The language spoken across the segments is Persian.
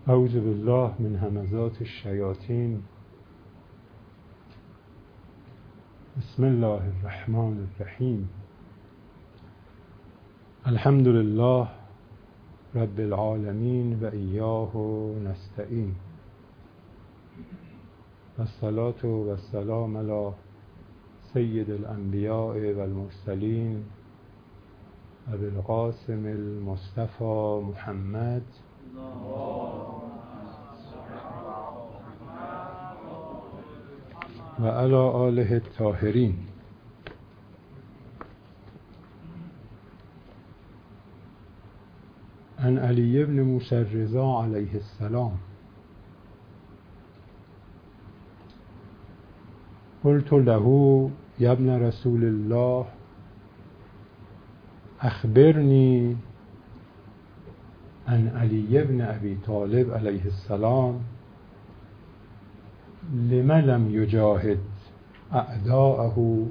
اعوذ بالله من همزات الشیاطین. بسم الله الرحمن الرحیم. الحمد لله رب العالمین و ایاه نستعین. والصلاة والسلام علی سید الانبیاء والمرسلین ابی القاسم المصطفى محمد و علی آله الطاهرین. عن علی بن موسی الرضا علیه السلام قلت له یا ابن رسول الله اخبرنی عن علی بن ابی طالب علیه السلام لم لم یجاهد اعداءه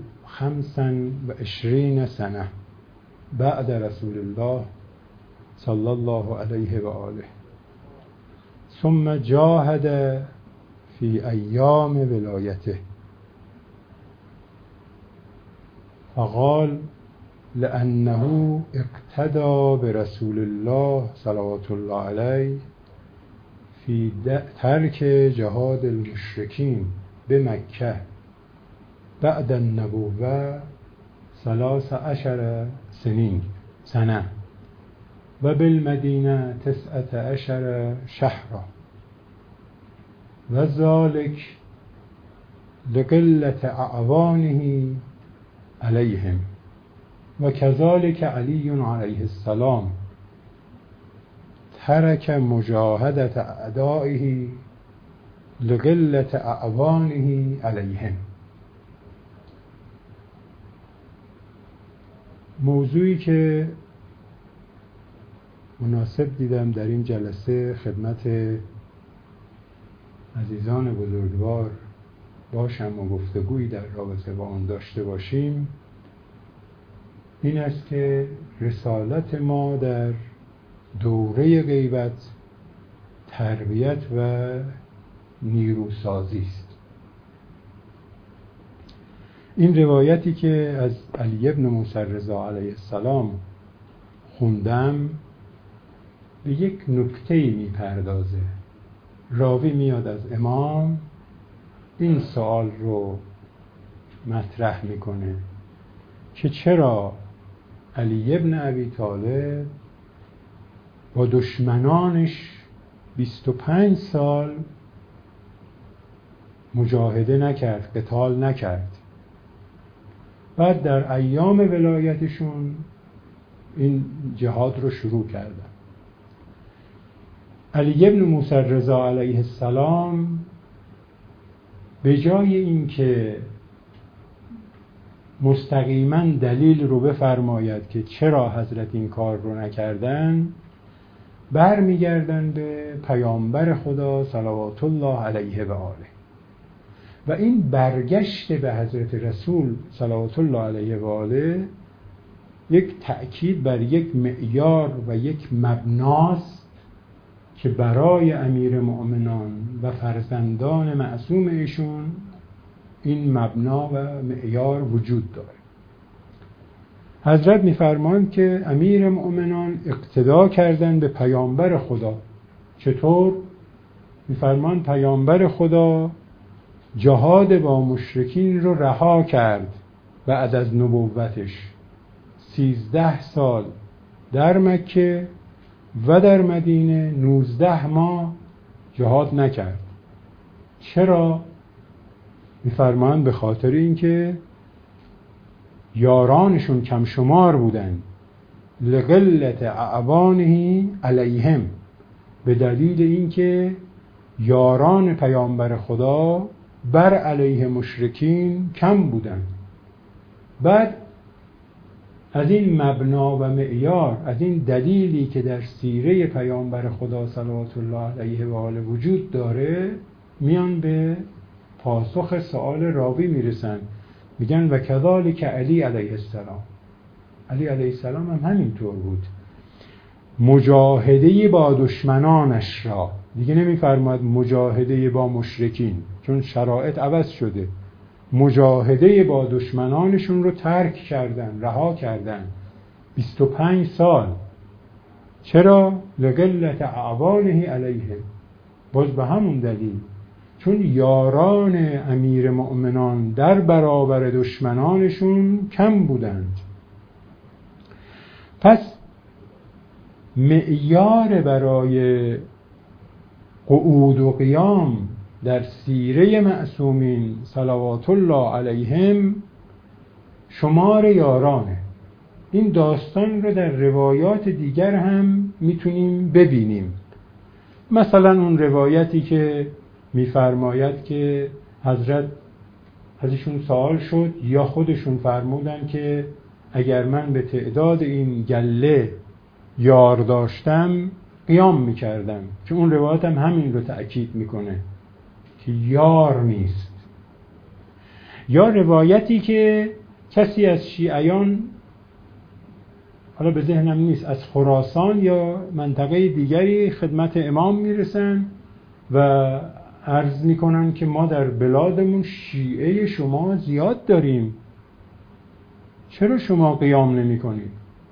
25 سنه بعد رسول الله صلی الله علیه و آله ثم جاهد فی ایام ولایته فقال لأنه اقتدى برسول الله صلوات الله عليه في ترك جهاد المشركين بمكة بعد النبوة 13 سنة وبالمدينة 19 شهرا وذلك لقلة أعوانه عليهم وكذلك علي عليه السلام ترك مجاهدة أعدائه لقلة أعوانه عليهم. موضوعی که مناسب دیدم در این جلسه خدمت عزیزان بزرگوار باشم و گفتگویی در رابطه با آن داشته باشیم این است که رسالت ما در دوره غیبت تربیت و نیروسازی است. این روایتی که از علی بن موسی الرضا علیه السلام خوندم به یک نکته‌ای میپردازه. راوی میاد از امام این سوال رو مطرح میکنه که چرا علی بن ابی طالب با دشمنانش 25 سال مجاهده نکرد، قتال نکرد، بعد در ایام ولایتشون این جهاد رو شروع کردن. علی بن موسی الرضا علیه السلام به جای اینکه مستقیما دلیل رو بفرماید که چرا حضرت این کار رو نکردن، برمیگردن به پیامبر خدا صلوات الله علیه و آله و این برگشت به حضرت رسول صلوات الله علیه و آله یک تأکید بر یک معیار و یک مبناست که برای امیر مؤمنان و فرزندان معصوم ایشون این مبنا و معیار وجود داره. حضرت می‌فرمایند که امیر مؤمنان اقتدا کردن به پیامبر خدا. چطور؟ می‌فرمایند پیامبر خدا جهاد با مشرکین رو رها کرد بعد از نبوتش 13 سال در مکه و در مدینه 19 ماه جهاد نکرد. چرا؟ می‌فرمایند به خاطر اینکه یارانشون کم شمار بودن، لقلت اعوانه علیهم، به دلیل اینکه یاران پیامبر خدا بر علیه مشرکین کم بودن. بعد از این مبنا و معیار، از این دلیلی که در سیره پیامبر خدا صلوات الله علیه و آله وجود داره، میان به پاسخ سوال راوی میرسن. میگن و کذالک علی علیه السلام. علی علیه السلام هم همینطور بود. مجاهده با دشمنانش را دیگه نمیفرماد مجاهده با مشرکین، چون شرایط عوض شده. مجاهده با دشمنانشون رو ترک کردن، رها کردن 25 سال. چرا؟ لقلت اعوانه علیهم، باز به همون دلیل، چون یاران امیر مؤمنان در برابر دشمنانشون کم بودند. پس معیار برای قعود و قیام در سیره معصومین صلوات الله علیهم شمار یارانه. این داستان رو در روایات دیگر هم میتونیم ببینیم. مثلا اون روایتی که میفرماید که حضرت ازشون سوال شد یا خودشون فرمودن که اگر من به تعداد این گله یار داشتم قیام میکردم، چون اون روایت هم همین رو تأکید میکنه که یار نیست. یا روایتی که کسی از شیعیان، حالا به ذهنم نیست، از خراسان یا منطقه دیگری خدمت امام میرسن و عرض میکنن که ما در بلادمون شیعه شما زیاد داریم، چرا شما قیام نمی کنید؟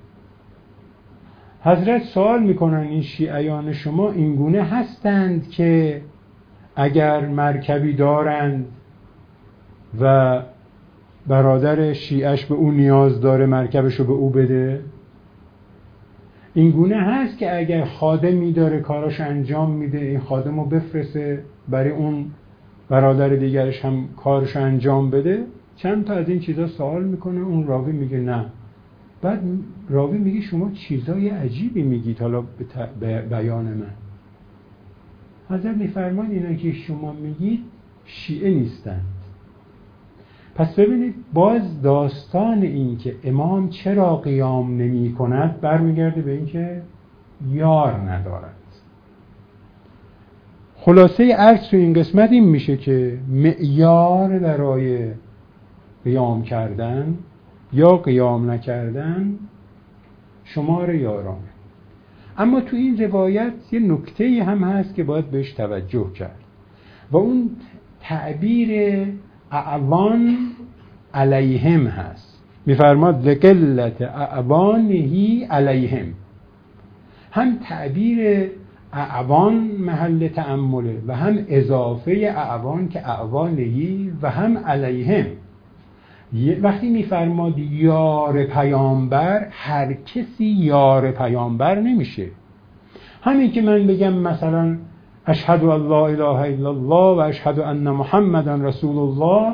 حضرت سوال میکنن این شیعیان شما اینگونه هستند که اگر مرکبی دارند و برادر شیعش به اون نیاز داره مرکبشو به او بده؟ اینگونه هست که اگر خادمی داره کاراش انجام میده این خادمو بفرسته برای اون برادر دیگرش هم کارش انجام بده؟ چند تا از این چیزا سوال میکنه، اون راوی میگه نه. بعد راوی میگه شما چیزای عجیبی میگید حالا به بیان من. حضرت میفرمان اینا که شما میگید شیعه نیستند. پس ببینید باز داستان این که امام چرا قیام نمی کند برمیگرده به این که یار ندارد. خلاصه عرض تو این قسمت این میشه که معیار برای قیام کردن یا قیام نکردن شمار یارانه. اما تو این روایت یه نکته هم هست که باید بهش توجه کرد و اون تعبیر اعوان علیهم هست. میفرماد لقلت اعوانه علیهم. هم تعبیر اعوان محل تأمله و هم اضافه اعوان که اعوانهی و هم علیهم. وقتی میفرماد یار پیامبر، هر کسی یار پیامبر نمیشه. همین که من بگم مثلا اشهد ان لا اله الا الله و اشهد ان محمدا رسول الله،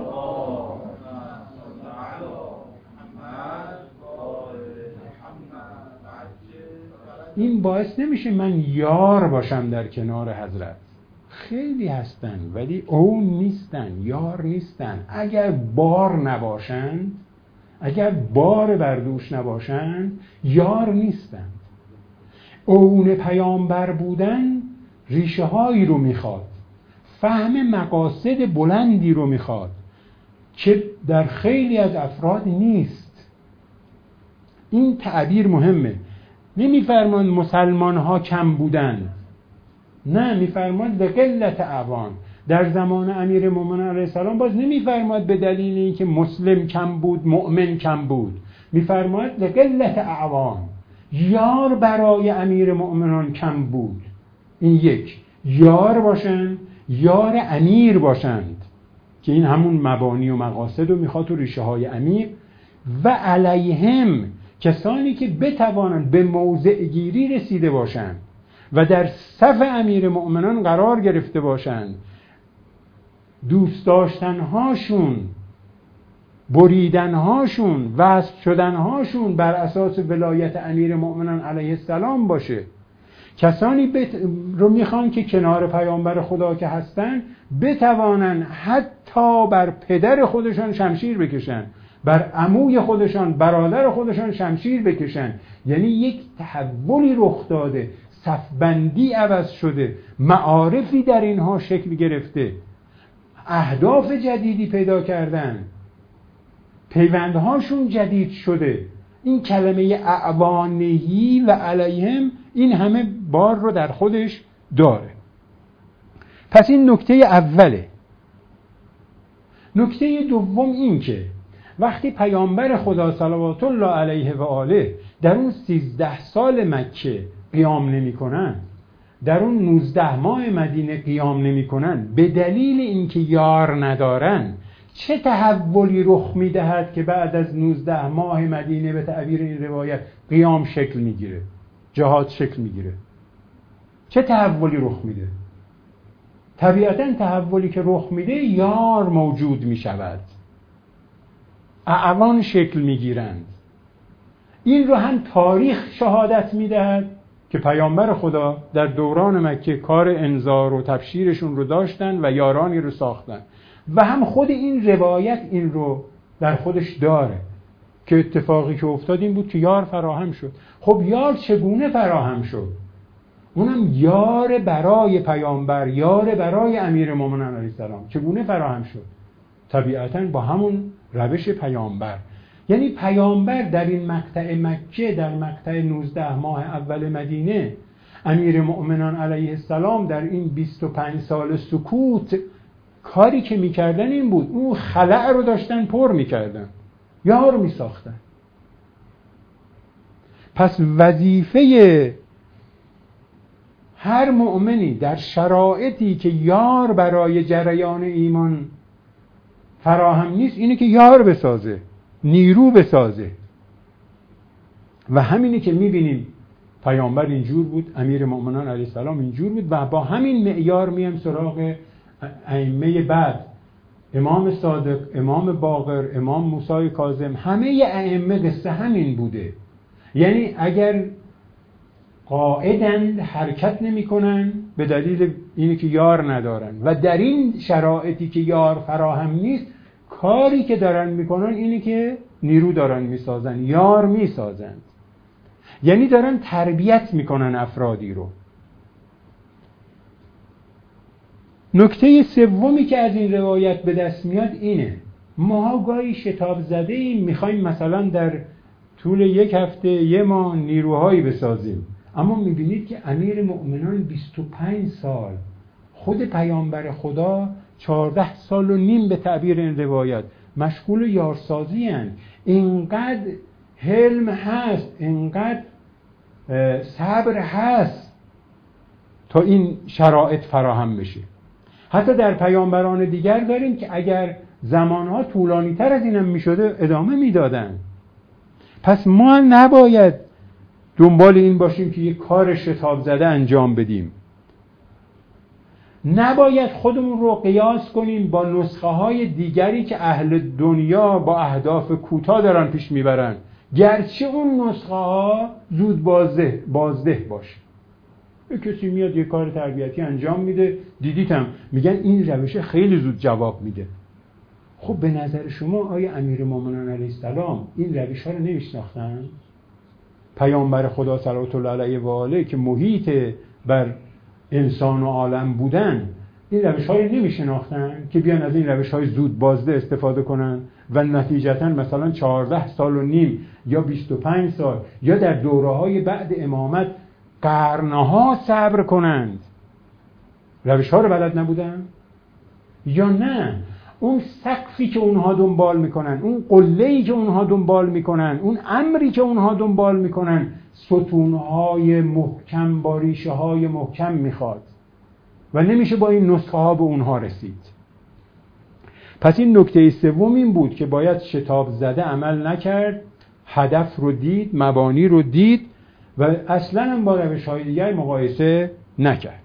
این باعث نمیشه من یار باشم در کنار حضرت. خیلی هستن ولی اون نیستن، یار نیستن. اگر بار نباشند، اگر بار بر دوش نباشند، یار نیستند. اون پیامبر بودن ریشه هایی رو میخواد، فهم مقاصد بلندی رو میخواد که در خیلی از افراد نیست. این تعبیر مهمه. نمیفرمان مسلمان ها کم بودن، نه، میفرماد لقلت اعوان. در زمان امیر مومنین علیه السلام باز نمیفرماد به دلیل اینکه مسلم کم بود مؤمن کم بود، میفرماد لقلت اعوان، یار برای امیر مومنان کم بود. این یک، یار باشند، یار امیر باشند که این همون مبانی و مقاصد رو میخواد و ریشه های امیر. و علیهم، کسانی که بتوانند به موضع گیری رسیده باشند و در صف امیر مؤمنان قرار گرفته باشند، دوست داشتنهاشون، بریدنهاشون، وصل شدنهاشون بر اساس ولایت امیر مؤمنان علیه السلام باشه. کسانی رو میخوان که کنار پیامبر خدا که هستن بتوانن حتی بر پدر خودشان شمشیر بکشن، بر عموی خودشان، برادر خودشان شمشیر بکشن. یعنی یک تحولی رخ داده، صفبندی عوض شده، معارفی در اینها شکل گرفته، اهداف جدیدی پیدا کردن، پیوندهاشون جدید شده. این کلمه اعوانهی و علیهم این همه بار رو در خودش داره. پس این نکته اوله. نکته دوم این که وقتی پیامبر خدا صلوات الله علیه و آله در اون 13 سال مکه قیام نمی کنن، در اون 19 ماه مدینه قیام نمی کنن، به دلیل اینکه یار ندارن، چه تحولی رخ می دهد که بعد از 19 ماه مدینه به تعبیر این روایت قیام شکل می گیره، جهاد شکل می گیره؟ چه تحولی رخ میده؟ طبیعتاً تحولی که رخ میده یار موجود می شود، اعوان شکل می گیرند. این رو هم تاریخ شهادت می دهد که پیامبر خدا در دوران مکه کار انذار و تبشیرشون رو داشتن و یارانی رو ساختن، و هم خود این روایت این رو در خودش داره که اتفاقی که افتاد این بود که یار فراهم شد. خب یار چگونه فراهم شد؟ اونم یار برای پیامبر، یار برای امیرالمومنین علیه السلام. چگونه فراهم شد؟ طبیعتاً با همون روش پیامبر. یعنی پیامبر در این مقطع مکه، در مقطع 19 ماه اول مدینه، امیرالمومنین علیه السلام در این 25 سال سکوت کاری که میکردن این بود، اون خلأ رو داشتن پر میکردن، یار میساختن. پس وظیفه هر مؤمنی در شرایطی که یار برای جریان ایمان فراهم نیست اینه که یار بسازه، نیرو بسازه. و همینی که میبینیم پیامبر اینجور بود، امیرالمومنین علیه السلام اینجور بود، و با همین معیار میم سراغ ائمه بعد، امام صادق، امام باقر، امام موسی کاظم، همه ائمه قصه همین بوده. یعنی اگر قاعدند حرکت نمی کنن به دلیل اینی که یار ندارن، و در این شرایطی که یار فراهم نیست کاری که دارن میکنن اینی که نیرو دارن میسازن، یار میسازن. یعنی دارن تربیت میکنن افرادی رو. نکته سومی که از این روایت به دست میاد اینه، ما گاهی شتاب زده ایم میخوایم مثلا در طول یک هفته، یک ماه نیروهایی بسازیم، اما میبینید که امیرالمومنین 25 سال، خود پیامبر خدا 14 سال و نیم به تعبیر این روایت مشغول یارسازی هستند. اینقدر حلم هست، اینقدر صبر هست تا این شرایط فراهم بشه. حتی در پیامبران دیگر داریم که اگر زمانها طولانی تر از اینم میشده ادامه میدادن. پس ما نباید دنبال این باشیم که یک کار شتاب زده انجام بدیم. نباید خودمون رو قیاس کنیم با نسخه های دیگری که اهل دنیا با اهداف کوتاه دارن پیش میبرن، گرچه اون نسخه ها زود بازده باشه. یک کسی میاد یک کار تربیتی انجام میده، دیدیدم میگن این روش خیلی زود جواب میده. خب به نظر شما آیا امیرالمومنین علیه السلام این روش ها رو نمیشناختن؟ پیامبر خدا صلوات الله علیه و آله که محیط بر انسان و عالم بودن، این روش های نمیشناختن که بیان از این روش های زود بازده استفاده کنن و نتیجتا مثلا 14 سال و نیم یا 25 سال یا در دوره های بعد امامت قرنها صبر کنند؟ روش ها رو بلد نبودن؟ یا نه اون سقفی که اونها دنبال میکنن، اون قله‌ای که اونها دنبال میکنن، اون امری که اونها دنبال میکنن ستونهای محکم با ریشه های محکم میخواد و نمیشه با این نسخه ها به اونها رسید. پس این نکته سوم این بود که باید شتاب زده عمل نکرد، هدف رو دید، مبانی رو دید و اصلا هم با روش های دیگر مقایسه نکرد.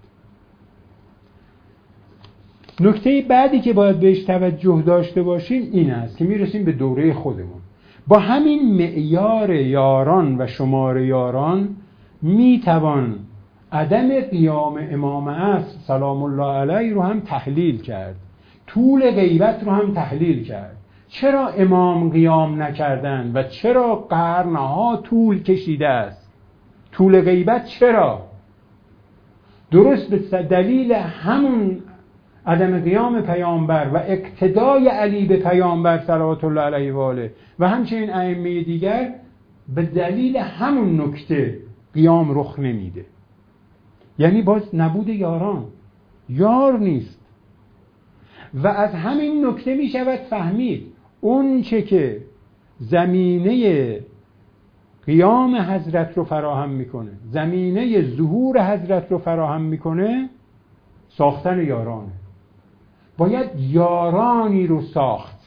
نکته بعدی که باید بهش توجه داشته باشیم این است که میرسیم به دوره خودمون. با همین معیار یاران و شمار یاران میتوان عدم قیام امام عصر سلام الله علیه رو هم تحلیل کرد، طول غیبت رو هم تحلیل کرد. چرا امام قیام نکردن و چرا قرنها طول کشیده است؟ طول غیبت چرا؟ درست به دلیل همون عدم قیام پیامبر و اقتدای علی به پیامبر صلوات الله علیه و آله و همچنین ائمه دیگر، به دلیل همون نکته قیام رخ نمیده. یعنی باز نبود یاران. یار نیست. و از همین نکته می شود فهمید اون چه که زمینه قیام حضرت رو فراهم میکنه، زمینه ظهور حضرت رو فراهم میکنه، ساختن یارانه. باید یارانی رو ساخت،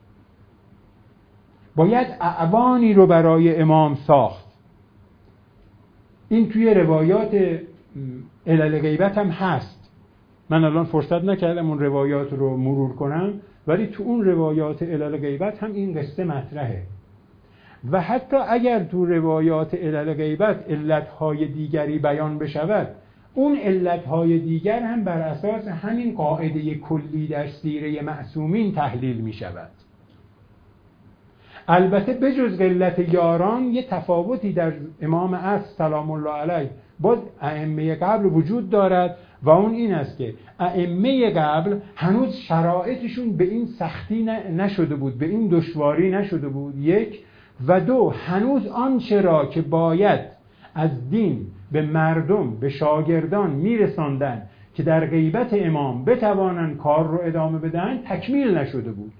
باید اعوانی رو برای امام ساخت. این توی روایات علل غیبت هم هست. من الان فرصت نکردم اون روایات رو مرور کنم، ولی تو اون روایات علل غیبت هم این قصه مطرحه. و حتی اگر تو روایات علل غیبت علتهای دیگری بیان بشود، اون علتهای دیگر هم بر اساس همین قاعده کلی در سیره معصومین تحلیل می شود. البته بجز قلت یاران یه تفاوتی در امام عصر سلام الله علیه با ائمه قبل وجود دارد و اون این است که ائمه قبل هنوز شرایطشون به این سختی نشده بود، به این دشواری نشده بود، یک. و دو، هنوز آنچه را که باید از دین به مردم، به شاگردان میرساندن که در غیبت امام بتوانند کار رو ادامه بدن تکمیل نشده بود.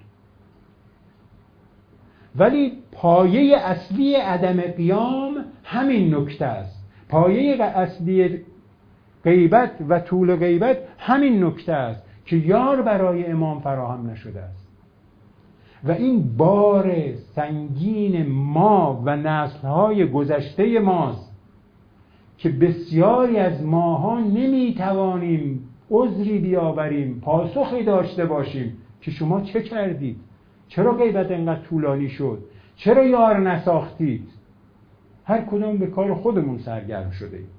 ولی پایه اصلی عدم قیام همین نکته است. پایه اصلی غیبت و طول غیبت همین نکته است که یار برای امام فراهم نشده است. و این بار سنگین ما و نسل‌های گذشته ماست که بسیاری از ماها نمیتوانیم عذری بیاوریم، پاسخی داشته باشیم که شما چه کردید؟ چرا غیبت انقدر طولانی شد؟ چرا یار نساختید؟ هر کدام به کار خودمون سرگرم شده ایم.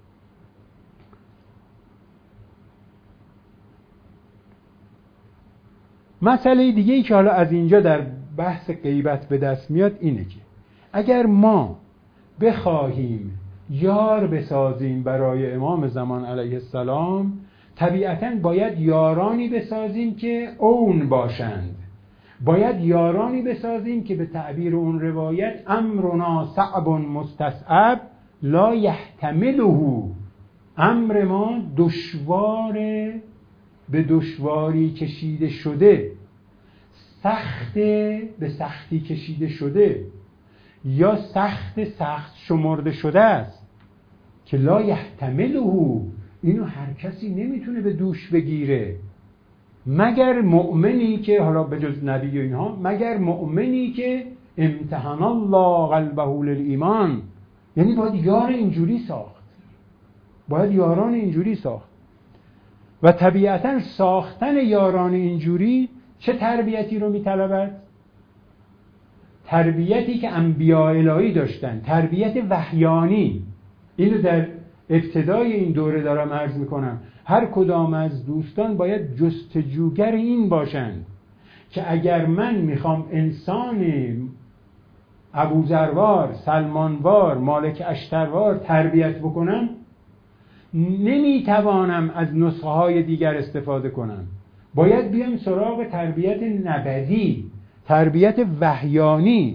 مسئله دیگه‌ای که حالا از اینجا در بحث غیبت به دست میاد اینه که اگر ما بخواهیم یار بسازیم برای امام زمان علیه السلام، طبیعتاً باید یارانی بسازیم که اون باشند. باید یارانی بسازیم که به تعبیر اون روایت امرنا صعب مستصعب لا یحتمله، امر ما دشواره، به دشواری کشیده شده، سخت به سختی کشیده شده، یا سخت شمرده شده است که لا یحتمله، اینو هر کسی نمیتونه به دوش بگیره مگر مؤمنی که، حالا به جز نبی و اینها، مگر مؤمنی که امتحان الله قلبه للایمان. یعنی باید یار اینجوری ساخت، باید یاران اینجوری ساخت. و طبیعتا ساختن یاران اینجوری چه تربیتی رو میطلبد؟ تربیتی که انبیاء الهی داشتن، تربیت وحیانی. اینو در ابتدای این دوره دارم عرض میکنم. هر کدام از دوستان باید جستجوگر این باشند که اگر من میخوام انسان ابوذروار، سلمانوار، مالک اشتروار تربیت بکنم، نمیتوانم از نسخه های دیگر استفاده کنم. باید بیام سراغ تربیت نبوی، تربیت وحیانی،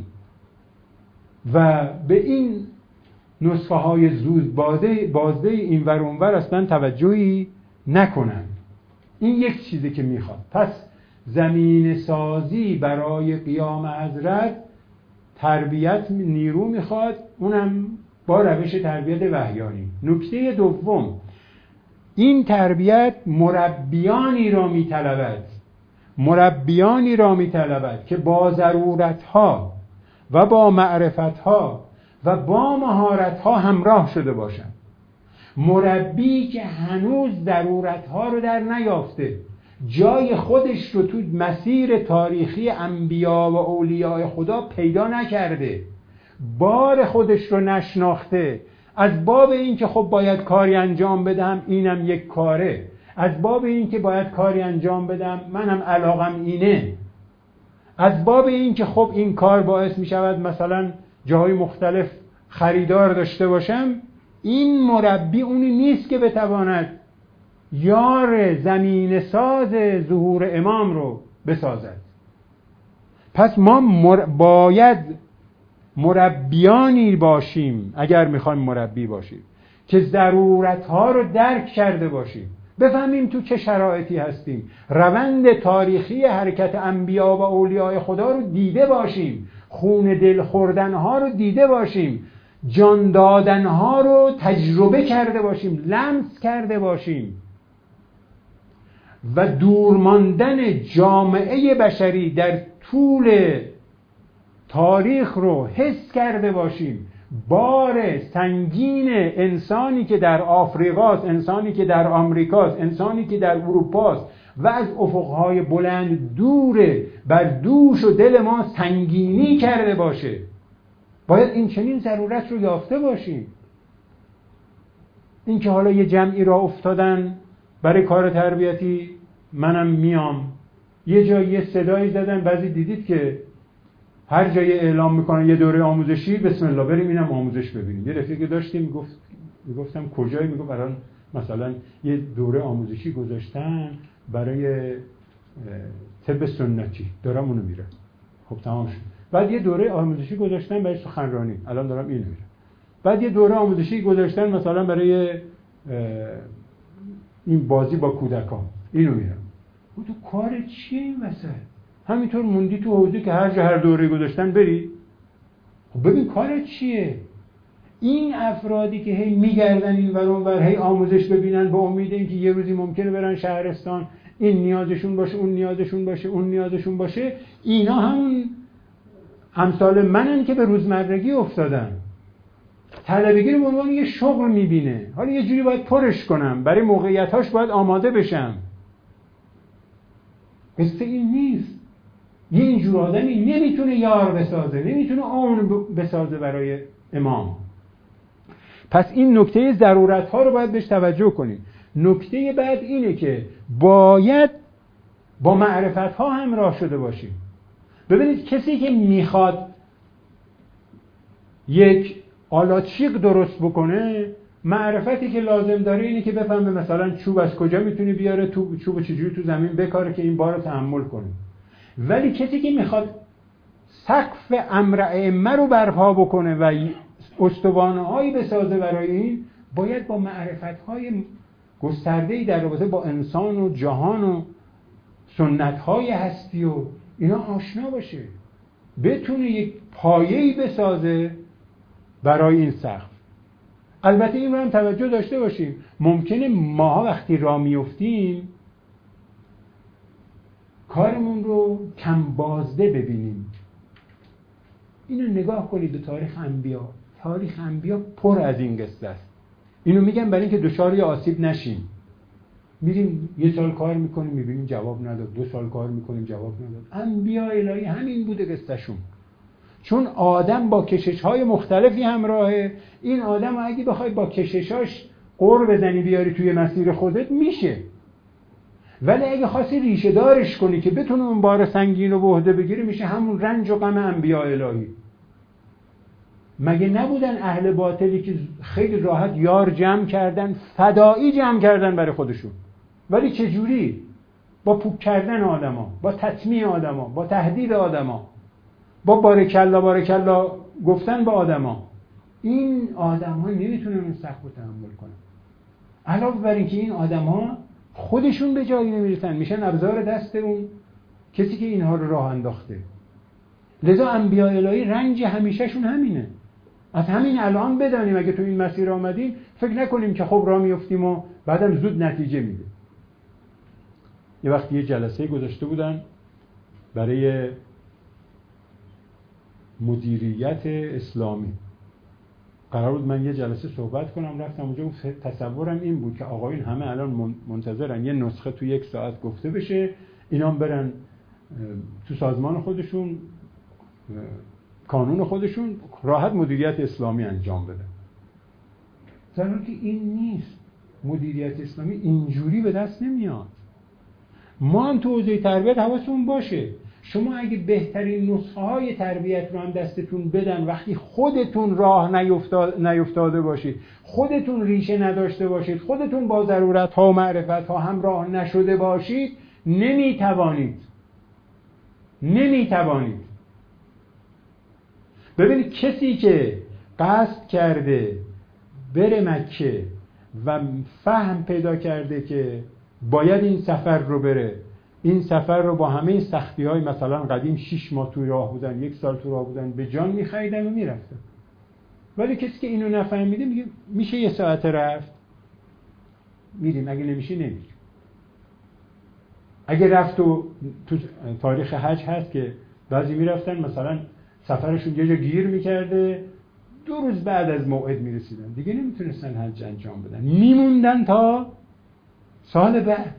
و به این نسخه های زود بازده این ور اون ور اصلا توجهی نکنن. این یک چیزی که میخواد. پس زمین سازی برای قیام حضرت تربیت نیرو میخواد، اونم با روش تربیت وحیانی. نکته دوم، این تربیت مربیانی را میطلبد، مربیانی را میطلبد که با ضرورتها و با معرفتها و با مهارتها همراه شده باشند. مربی که هنوز ضرورتها رو در نیافته، جای خودش رو تو مسیر تاریخی انبیا و اولیاء خدا پیدا نکرده، بار خودش رو نشناخته، از باب این که خب باید کاری انجام بدم، اینم یک کاره، از باب این که باید کاری انجام بدم، منم علاقم اینه، از باب این که خب این کار باعث می شود مثلا جاهای مختلف خریدار داشته باشم، این مربی اونی نیست که بتواند یار زمین ساز ظهور امام رو بسازد. پس ما باید مربیانی باشیم اگر میخوایم مربی باشیم که ضرورتها رو درک کرده باشیم. بفهمیم تو چه شرایطی هستیم، روند تاریخی حرکت انبیا و اولیاء خدا رو دیده باشیم، خون دل خوردنها رو دیده باشیم، جان دادنها رو تجربه کرده باشیم، لمس کرده باشیم و دور ماندن جامعه بشری در طول تاریخ رو حس کرده باشیم. بار سنگین انسانی که در آفریقاست، انسانی که در آمریکاست، انسانی که در اروپاست و از افقهای بلند دوره بر دوش و دل ما سنگینی کرده باشه. باید این چنین ضرورت رو یافته باشیم. این که حالا یه جمعی را افتادن برای کار تربیتی، منم میام، یه جایی یه صدایی زدن، بعضی دیدید که هر جایی اعلام میکنن یه دوره آموزشی، بسم الله بریم اینم آموزش ببینیم. یه رفیقی داشتیم گفتم کجایی؟ میگفت الان مثلا یه دوره آموزشی گذاشتن برای طب سنتی، دارم اونو میرم. خب تمام شد. بعد یه دوره آموزشی گذاشتن برای سخنرانی، الان دارم اینو میرم. بعد یه دوره آموزشی گذاشتن مثلا برای این بازی با کودکان، اینو میرم. تو کار چیه این وسط؟ همینطور موندی تو حوزه که هر جا هر دوره گذاشتن بری؟ خب ببین کار چیه؟ این افرادی که هی میگردن این ور اون ور، هی آموزش ببینن با امید اینکه یه روزی ممکنه برن شهرستان، این نیازشون باشه، اون نیازشون باشه، اون نیازشون باشه، اینا همون امثال منن که به روزمرگی افتادن. طلبگی رو به عنوان یه شغل میبینه. حالا یه جوری باید پرش کنم، برای موقعیتاش باید آماده بشم. قصه این نیست. یه اینجور آدمی نمیتونه یار بسازه، نمیتونه آن بسازه برای امام. پس این نکته ضرورت ها رو باید بهش توجه کنیم. نکته بعد اینه که باید با معرفت ها همراه شده باشیم. ببینید کسی که میخواد یک آلاچیق درست بکنه، معرفتی که لازم داره اینه که بفهمه مثلا چوب از کجا میتونه بیاره، چوب چجوری تو زمین بکاره که این بار رو تحمل کنه. ولی کسی که میخواد سقف امر ائمه رو برپا بکنه و استوانه‌هایی بسازه برای این، باید با معرفت‌های گسترده‌ای در رابطه با انسان و جهان و سنت‌های هستی و اینا آشنا باشه، بتونه یک پایه‌ای بسازه برای این سقف. البته این رو هم توجه داشته باشیم، ممکنه ماها وقتی راه میفتیم کارمون رو کم بازده ببینیم. اینو نگاه کنید به تاریخ انبیا. تاریخ انبیا پر از این قصه است. اینو میگم برای اینکه دچار آسیب نشیم. میریم یه سال کار میکنیم میبینیم جواب نداد، 2 سال کار میکنیم جواب نداد. انبیا الهی همین بوده قصهشون. چون آدم با کشش‌های مختلفی همراهه. این آدم اگه بخوای با کششاش قور بزنی بیاری توی مسیر خودت میشه، ولی اگه خواستی ریشه دارش کنی که بتونه اون بار سنگین رو به عهده بگیره، میشه همون رنج و غم انبیا الهی. مگه نبودن اهل باطلی که خیلی راحت یار جمع کردن، فدایی جمع کردن برای خودشون؟ ولی چجوری؟ با پوک کردن آدما، با تطمیع آدما، با تهدید آدما، با بارکلا بارکلا گفتن به آدما. این آدما نمیتونن اون سقف رو تحمل کنن. علاوه بر اینکه این آدما خودشون به جایی نمیرسن، میشن ابزار دست اون کسی که اینها رو راه انداخته. لذا انبیاء الهی رنج همیشهشون همینه. از همین الان بدانیم اگه تو این مسیر آمدیم، فکر نکنیم که خب راه میافتیم و بعدم زود نتیجه میده. یه وقتی یه جلسه گذاشته بودن برای مدیریت اسلامی، قرار بود من یه جلسه صحبت کنم، رفتم اونجا. تصورم این بود که آقایون همه الان منتظرن یه نسخه تو 1 ساعت گفته بشه، اینا هم برن تو سازمان خودشون، کانون خودشون، راحت مدیریت اسلامی انجام بدن. در حالی که این نیست. مدیریت اسلامی اینجوری به دست نمیاد. ما هم تو حوزه تربیت حواسمون باشه. شما اگه بهترین نسخه های تربیت رو هم دستتون بدن، وقتی خودتون راه نیفتاده باشید، خودتون ریشه نداشته باشید، خودتون با ضرورت ها و معرفت ها همراه نشده باشید، نمیتوانید. ببینید کسی که قصد کرده بره مکه و فهم پیدا کرده که باید این سفر رو بره، این سفر رو با همه سختی‌های مثلا قدیم 6 ماه تو راه بودن، 1 سال تو راه بودن، به جان می‌خریدن و میرفتن. ولی کسی که اینو نفهمیده میگه میشه 1 ساعت رفت، میریم، اگه نمیشه نمیریم. اگه رفت و تو تاریخ حج هست که بعضی میرفتن مثلا سفرشون یه جا گیر میکرده، 2 روز بعد از موعد میرسیدن، دیگه نمیتونستن حج انجام بدن، میموندن تا سال بعد.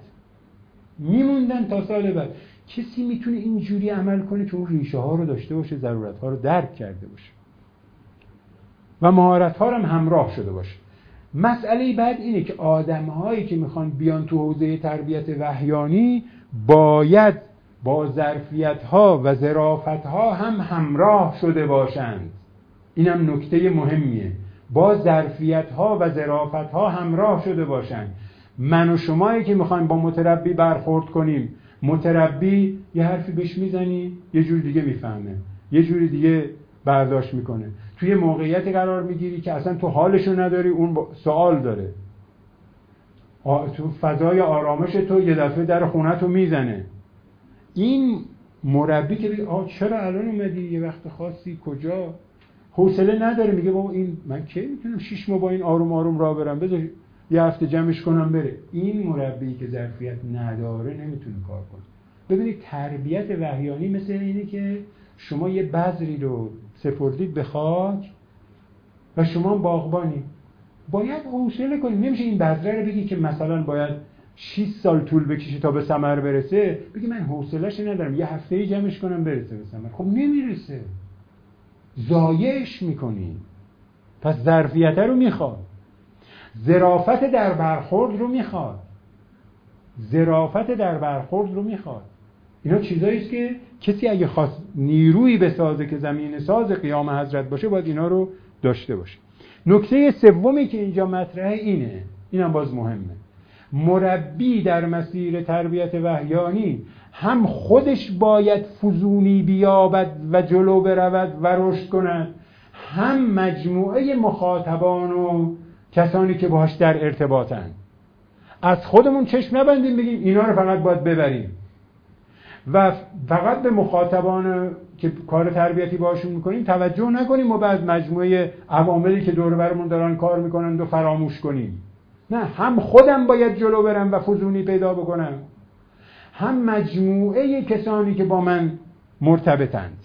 کسی میتونه اینجوری عمل کنه که اون ریشه ها رو داشته باشه، ضرورت ها رو درک کرده باشه و مهارت ها رو هم همراه شده باشه. مسئله بعد اینه که آدم هایی که میخوان بیان تو حوزه تربیت وحیانی باید با ظرفیت ها و ظرافت ها هم همراه شده باشند. اینم نکته مهمیه، با ظرفیت ها و ظرافت ها همراه شده باشند. من و شمایی که میخوایم با متربی برخورد کنیم، متربی یه حرفی بهش میزنی یه جور دیگه میفهمه، یه جور دیگه برداشت میکنه. توی موقعیتی قرار میگیری که اصلا تو حالشو نداری، اون سوال داره، تو فضای آرامش تو یه دفعه در خونه تو میزنه. این مربی که بگه چرا الان اومدی، یه وقت خاصی، کجا، حوصله نداره، میگه بابا این من کی میتونم 6 ماه با این آروم آروم راه برم، بذار یه هفته جمعش کنم بره. این مربی که ظرفیت نداره نمیتونه کار کنه. ببینید تربیت وحیانی مثل اینه که شما یه بذری رو سپردید به خاک و شما باغبانی، باید حوصله کنید. نمیشه این بذره رو بگی که مثلا باید 6 سال طول بکشه تا به ثمر برسه، بگی من حوصله‌اش ندارم یه هفته‌ای جمعش کنم برسه به ثمر. خب نمیرسه، ضایعش میکنی. پس ظرفیت رو میخواد، ظرافت در برخورد رو میخواد. اینا چیزایی است که کسی اگه خواست نیرویی بسازه که زمین ساز قیام حضرت باشه باید اینا رو داشته باشه. نکته سومی که اینجا مطرحه اینم باز مهمه. مربی در مسیر تربیت وحیانی هم خودش باید فزونی بیابد و جلو برود و رشد کند، هم مجموعه مخاطبان و کسانی که باهاش در ارتباطن. از خودمون چشم نبندیم بگیم اینا رو فقط باید ببریم و فقط به مخاطبان که کار تربیتی باشون میکنیم توجه نکنیم و بعد مجموعه عواملی که دور برمون دارن کار میکنن و فراموش کنیم. نه، هم خودم باید جلو برم و فزونی پیدا بکنم، هم مجموعه کسانی که با من مرتبطند.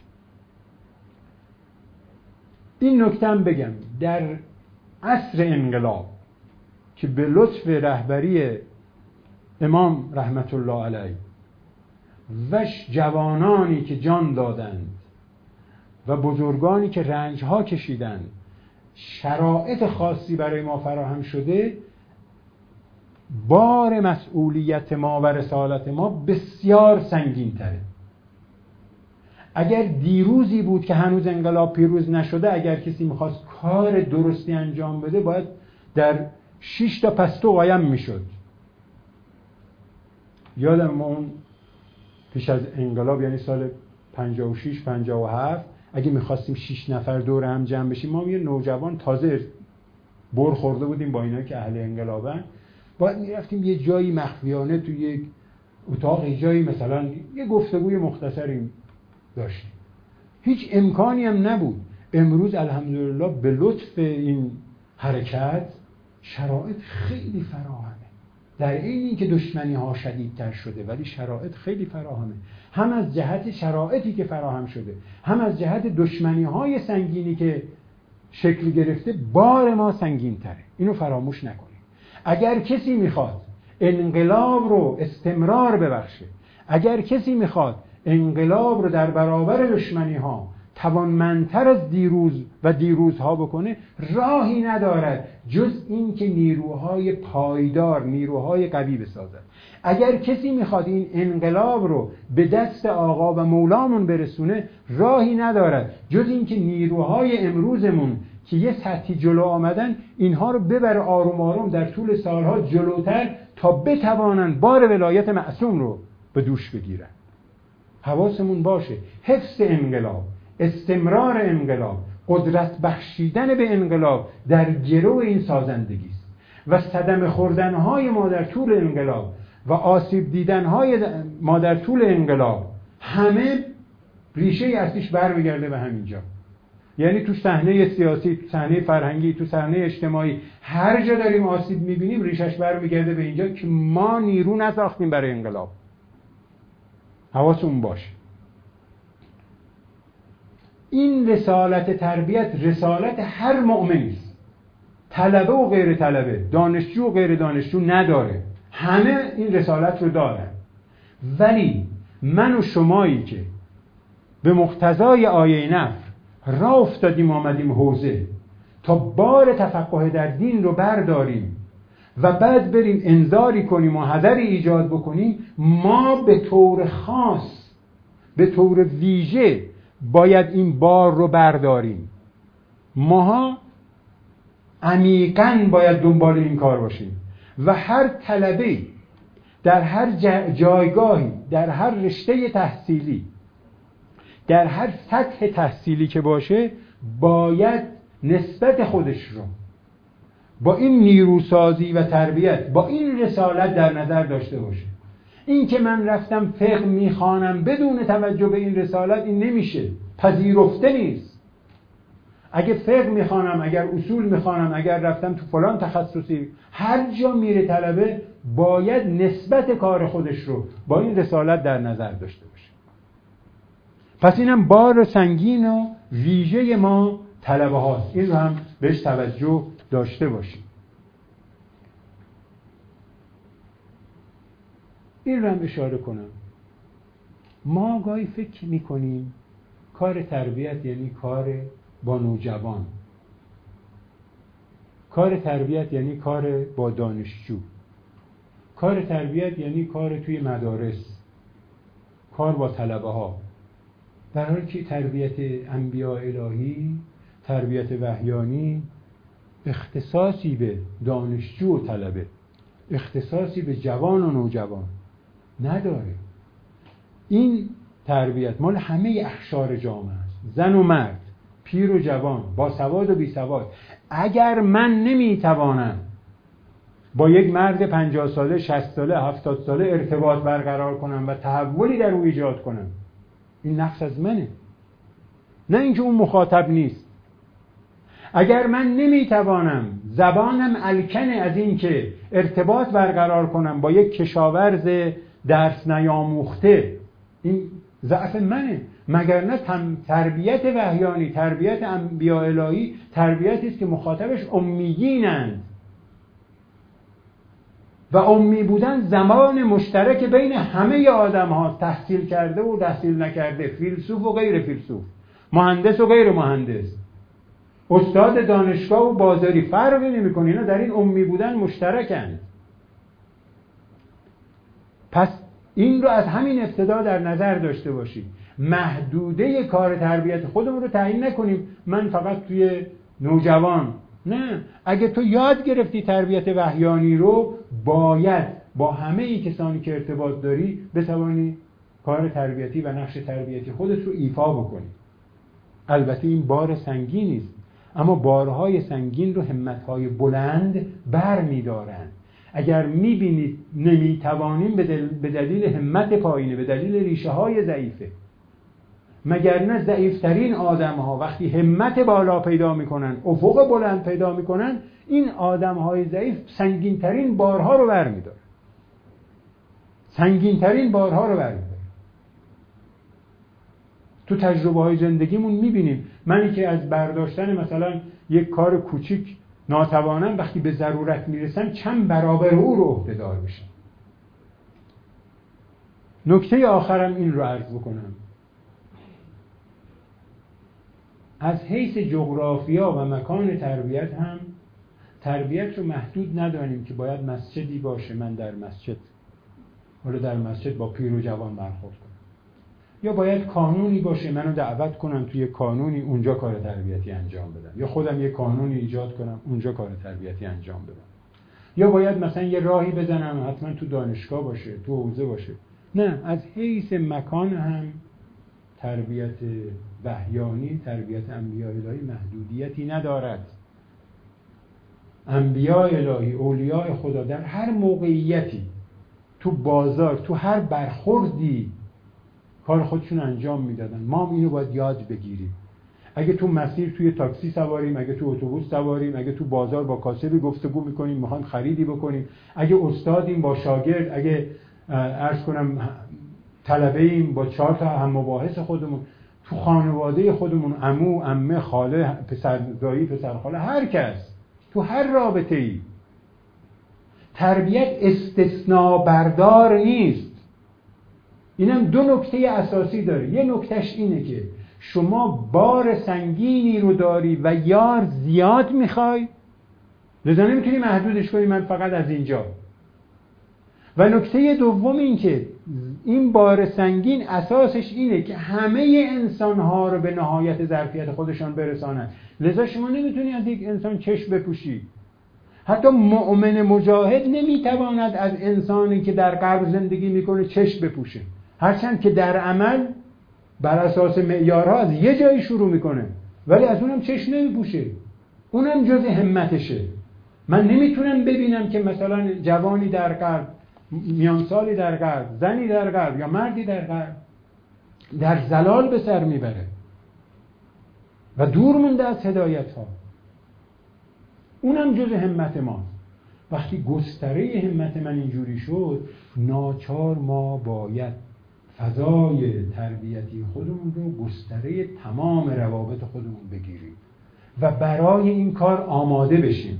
این نکته هم بگم، در عصر انقلاب که به لطف رهبری امام رحمت الله علیه و جوانانی که جان دادند و بزرگانی که رنجها کشیدند، شرایط خاصی برای ما فراهم شده، بار مسئولیت ما و رسالت ما بسیار سنگین تره. اگر دیروزی بود که هنوز انقلاب پیروز نشده، اگر کسی میخواست کار درستی انجام بده باید در 6 تا پستو قایم میشد. یادم ما اون پیش از انقلاب، یعنی سال 56 57، اگه میخواستیم 6 نفر دور هم جمع بشیم، ما یه نوجوان تازه بر خورده بودیم با اینا که اهل انقلابن، باید میرفتیم یه جایی مخفیانه تو یک اتاق، یه جایی مثلا یه گفتگوی مختصری داشتیم. هیچ امکانی هم نبود. امروز الحمدلله به لطف این حرکت شرایط خیلی فراهمه. در این که دشمنی ها شدیدتر شده ولی شرایط خیلی فراهمه، هم از جهت شرایطی که فراهم شده، هم از جهت دشمنی های سنگینی که شکل گرفته. بار ما سنگین تره، اینو فراموش نکنیم. اگر کسی میخواد انقلاب رو استمرار ببخشه، اگر کسی میخواد انقلاب رو در برابر دشمنی ها توانمندتر از دیروز و دیروزها بکنه، راهی ندارد جز این که نیروهای پایدار، نیروهای قوی بسازد. اگر کسی میخواد این انقلاب رو به دست آقا و مولامون برسونه، راهی ندارد جز این که نیروهای امروزمون که یه سطحی جلو آمدن، اینها رو ببره آروم آروم در طول سالها جلوتر تا بتوانند بار ولایت معصوم رو به دوش بگیرن. حواسمون باشه حفظ انقلاب، استمرار انقلاب، قدرت بخشیدن به انقلاب در گرو این سازندگی است و صدمه خوردنهای ما در طول انقلاب و آسیب دیدنهای ما در طول انقلاب همه ریشه اصلیش برمیگرده به همینجا. یعنی تو صحنه سیاسی، تو صحنه فرهنگی، تو صحنه اجتماعی، هر جا داریم آسیب میبینیم ریشش برمیگرده به اینجا که ما نیرو نساختیم برای انقلاب. حواستون باشه. این رسالت تربیت رسالت هر مؤمنی است. طلبه و غیر طلبه، دانشجو و غیر دانشجو نداره. همه این رسالت رو دارن. ولی من و شمایی که به مقتضای آیه نفر راه افتادیم آمدیم حوزه تا بار تفقه در دین رو برداریم و بعد بریم انذاری کنیم و حذری ایجاد بکنیم، ما به طور خاص، به طور ویژه باید این بار رو برداریم. ماها عمیقاً باید دنبال این کار باشیم و هر طلبه در هر جایگاهی، در هر رشته تحصیلی، در هر سطح تحصیلی که باشه، باید نسبت خودش رو با این نیروسازی و تربیت، با این رسالت در نظر داشته باشه. این که من رفتم فقه میخوانم بدون توجه به این رسالت، این نمیشه، پذیرفته نیست. اگه فقه میخوانم، اگر اصول میخوانم، اگر رفتم تو فلان تخصصی، هر جا میره طلبه باید نسبت کار خودش رو با این رسالت در نظر داشته باشه. پس اینم بار سنگین و ویژه ما طلبه هاست. این رو هم بهش توجه داشته باشیم. این رو هم اشاره کنم. ما گاهی فکر میکنیم کار تربیت یعنی کار با نوجوان، کار تربیت یعنی کار با دانشجو، کار تربیت یعنی کار توی مدارس، کار با طلبه ها. در حالی که تربیت انبیاء الهی، تربیت وحیانی اختصاصی به دانشجو و طلبه، اختصاصی به جوان و نوجوان نداره. این تربیت مال همه اقشار جامعه است، زن و مرد، پیر و جوان، با سواد و بی سواد. اگر من نمیتوانم با یک مرد 50 ساله، 60 ساله، 70 ساله ارتباط برقرار کنم و تحولی در او ایجاد کنم، این نقص از منه، نه اینکه اون مخاطب نیست. اگر من نمیتوانم، زبانم الکنه از این که ارتباط برقرار کنم با یک کشاورز درس نیاموخته، این ضعف منه. مگر نه تربیت وحیانی، تربیت انبیاء الهی تربیتی است که مخاطبش امیینند و امی بودن زمان مشترک بین همه آدم ها، تحصیل کرده و تحصیل نکرده، فیلسوف و غیر فیلسوف، مهندس و غیر مهندس، استاد دانشگاه و بازاری، فرقی نمی‌کنه. اینا در این امی بودن مشترکند. پس این رو از همین ابتدا در نظر داشته باشید. محدوده کار تربیت خودمون رو تعیین نکنیم من فقط توی نوجوان. نه، اگه تو یاد گرفتی تربیت وحیانی رو، باید با همه ای کسانی که ارتباط داری بتوانی کار تربیتی و نقش تربیتی خودت رو ایفا بکنی. البته این بار سنگینی است، اما بارهای سنگین رو همتهای بلند بر می‌دارند. اگر می‌بینید نمی‌توانیم به دلیل همت پایینه، به دلیل ریشه‌های ضعیفه، مگر نه ضعیفترین آدم‌ها وقتی همت بالا پیدا می‌کنن، افق بلند پیدا می‌کنن، این آدم‌های ضعیف سنگین‌ترین بارها رو برمی‌دارن. سنگین‌ترین بارها رو برمی‌دارن. تو تجربه‌های زندگیمون می‌بینیم. منی که از برداشتن مثلا یک کار کوچیک ناتوانم، وقتی به ضرورت میرسم چند برابر او رو عهده‌دار میشم. نکته آخرم این رو عرض بکنم. از حیث جغرافیا و مکان تربیت هم تربیت رو محدود ندانیم که باید مسجدی باشه، من در مسجد، حالا در مسجد با پیر و جوان برخورد کنم، یا باید کانونی باشه منو دعوت کنم توی کانونی اونجا کار تربیتی انجام بدم، یا خودم یه کانونی ایجاد کنم اونجا کار تربیتی انجام بدم، یا باید مثلا یه راهی بزنم حتما تو دانشگاه باشه، تو حوزه باشه. نه، از حیث مکان هم تربیت وحیانی، تربیت انبیاء الهی محدودیتی ندارد. انبیاء الهی، اولیاء خدا در هر موقعیتی، تو بازار، تو هر برخوردی کار خودشون انجام میدادن. ما هم اینو باید یاد بگیریم. اگه تو مسیر توی تاکسی سواریم، اگه تو اتوبوس سواریم، اگه تو بازار با کاسبی گفتگو میکنیم، میخوایم خریدی بکنیم، اگه استادیم با شاگرد، اگه عرض کنم طلبه ایم با 4 تا هم مباحث خودمون، تو خانواده خودمون، عمو، عمه، خاله، پسردایی، پسرخاله، هر کس، تو هر رابطه ای، تربیت استثناء بردار نیست. اینم 2 نکته اساسی داره. یه نکتهش اینه که شما بار سنگینی رو داری و یار زیاد میخوای، لذا نمیتونی محدودش کنی من فقط از اینجا. و نکته دوم این که این بار سنگین اساسش اینه که همه انسانها رو به نهایت ظرفیت خودشان برسانند. لذا شما نمیتونی از یک انسان چشم بپوشی. حتی مؤمن مجاهد نمیتواند از انسانی که در غرب زندگی میکنه چشم بپوشه، هرچند که در عمل بر اساس معیارها از یه جایی شروع میکنه، ولی از اونم چشم نمیپوشه. اونم جز همتشه. من نمیتونم ببینم که مثلا جوانی در غرب، میانسالی در غرب، زنی در غرب یا مردی در غرب در زلال به سر میبره و دور مونده از هدایت ها. اونم جز همت ماست. وقتی گستره همت من اینجوری شد، ناچار ما باید فضای تربیتی خودمون رو گستره تمام روابط خودمون بگیریم و برای این کار آماده بشیم.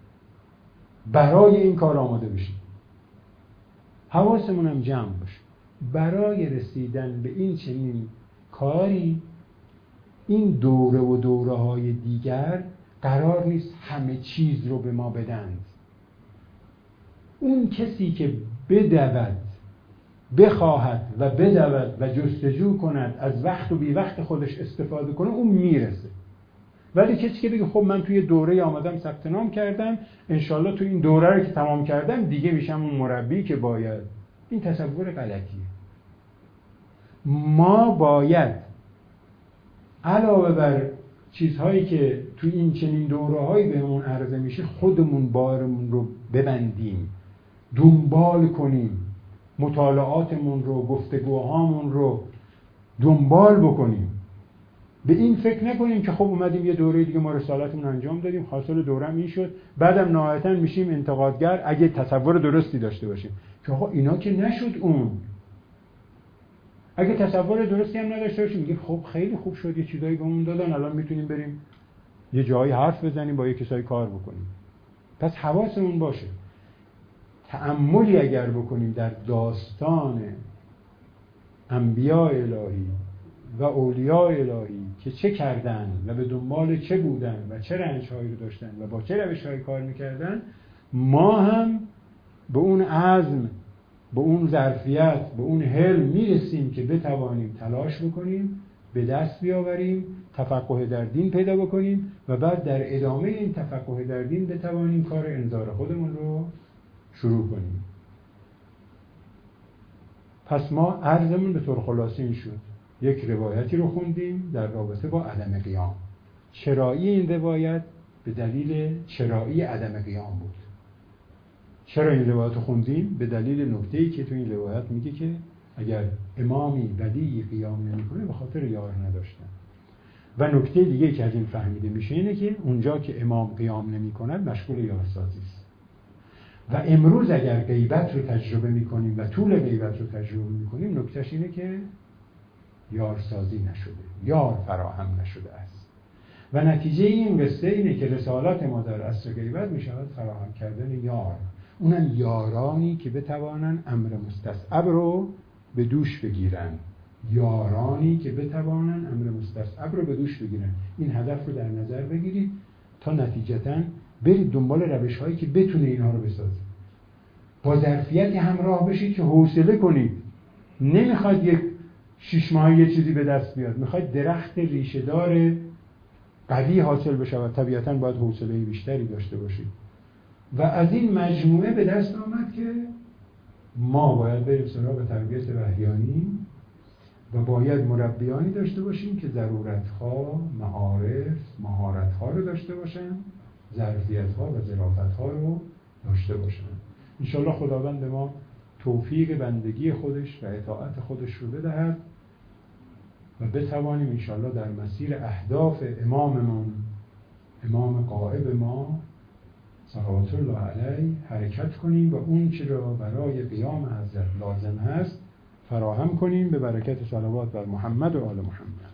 حواسمون هم جمع باشه. برای رسیدن به این چنین کاری، این دوره و دوره های دیگر قرار نیست همه چیز رو به ما بدند. اون کسی که بدود، بخواهد و بدود و جستجو کند، از وقت و بی وقت خودش استفاده کنه، اون میرسه. ولی کسی که بگه خب من توی دوره آمدم ثبت نام کردم، انشالله تو این دوره رو که تمام کردم دیگه میشم اون مربی که باید، این تصور غلطیه. ما باید علاوه بر چیزهایی که توی این چنین دوره‌هایی بهمون عرضه میشه، خودمون بارمون رو ببندیم، دنبال کنیم، مطالعاتمون رو، گفتگوهامون رو دنبال بکنیم. به این فکر نکنیم که خب اومدیم یه دوره دیگه ما رسالتمون انجام دادیم، حاصل دورم این شد، بعدم نهایتاً میشیم انتقادگر اگه تصور درستی داشته باشیم که آقا اینا که نشد. اون اگه تصور درستی هم نداشته باشیم میگیم خب خیلی خوب شد، یه چیزایی بهمون دادن، الان میتونیم بریم یه جایی حرف بزنیم، با یه کسایی کار بکنیم. پس حواسمون باشه. تأملی اگر بکنیم در داستان انبیاء الهی و اولیاء الهی که چه کردن و به دنبال چه بودن و چه رنج‌هایی رو داشتن و با چه روش‌هایی کار می‌کردن، ما هم به اون عزم، به اون ظرفیت، به اون حلم میرسیم که بتوانیم تلاش بکنیم، به دست بیاوریم، تفقه در دین پیدا بکنیم و بعد در ادامه این تفقه در دین بتوانیم کار انذار خودمون رو شروع کنیم. پس ما عرضمون به طور خلاصه این شد. یک روایتی رو خوندیم در رابطه با عدم قیام. چرایی این روایت به دلیل چرایی عدم قیام بود. چرا این روایت رو خوندیم؟ به دلیل نکته‌ای که تو این روایت میگه که اگر امامی ولی قیام نمی‌کنه به خاطر یار نداشتن. و نکته دیگه که از این فهمیده میشه اینه که اونجا که امام قیام نمی‌کند مشغول یارسازی است. و امروز اگر غیبت رو تجربه می‌کنیم و طول غیبت رو تجربه می‌کنیم، نکتهش اینه که یارسازی نشده، یار فراهم نشده است. و نتیجه این قصه اینه که رسالت ما در عصر غیبت می‌شود فراهم کردن یار. اونم یارانی که بتوانن امر مستصعب رو به دوش بگیرن. یارانی که بتوانن امر مستصعب رو به دوش بگیرن. این هدف رو در نظر بگیرید تا نتیجتاً برید دنبال روش‌هایی که بتونه اینها رو بسازه. با ظرفیتی همراه بشید که حوصله کنید. نمیخواد یک 6 ماهه یه چیزی به دست بیاد، میخواد درخت ریشه‌دار قوی حاصل بشه و طبیعتاً باید حوصله بیشتری داشته باشید. و از این مجموعه به دست آمد که ما باید بریم سراغ تربیت وحیانی و باید مربیانی داشته باشیم که ضرورت‌ها، مهارت‌ها رو داشته باشن ظرفیت ها و ظرافت ها رو داشته باشند. انشالله خداوند به ما توفیق بندگی خودش و اطاعت خودش رو بدهد و بتوانیم انشالله در مسیر اهداف اماممون، امام غائب ما صلوات الله علیه حرکت کنیم و اون چه را برای قیام حضرت لازم هست فراهم کنیم به برکت صلوات بر محمد و آل محمد.